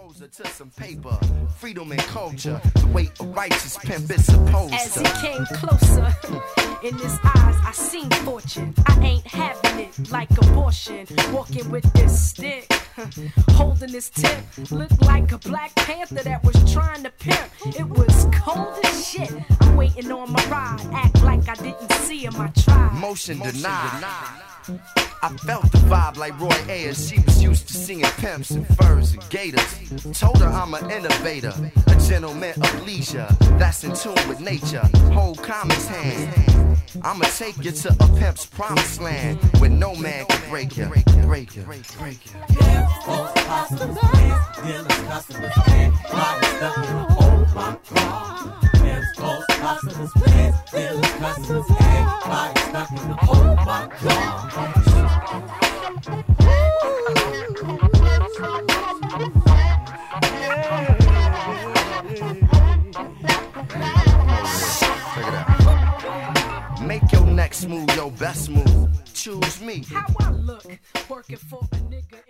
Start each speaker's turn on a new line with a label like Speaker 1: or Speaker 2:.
Speaker 1: exposure to some paper, freedom and culture, the way a righteous pimp is supposed
Speaker 2: As
Speaker 1: to.
Speaker 2: he came closer, in his eyes I seen fortune. I ain't having it like abortion. Walking with this stick, holding this tip, looked like a Black Panther that was trying to pimp. It was cold as shit. I'm waiting on my ride, act like I didn't see him. I tried.
Speaker 1: Motion denied. I felt the vibe like Roy Ayers. She was used to seeing pimps and furs and gators. Told her I'm an innovator, a gentleman of leisure that's in tune with nature. Hold Common's hand. I'ma take you to a pimp's promised land where no man can break you. Break you.
Speaker 3: Yeah, folks, customers, dealers, customers, and bodies stuck in the old my car. Yeah, folks, customers, dealers, customers, and bodies stuck in the old my car.
Speaker 1: Check it out. Make your next move your best move. Choose me.
Speaker 2: How I look, working for a nigga.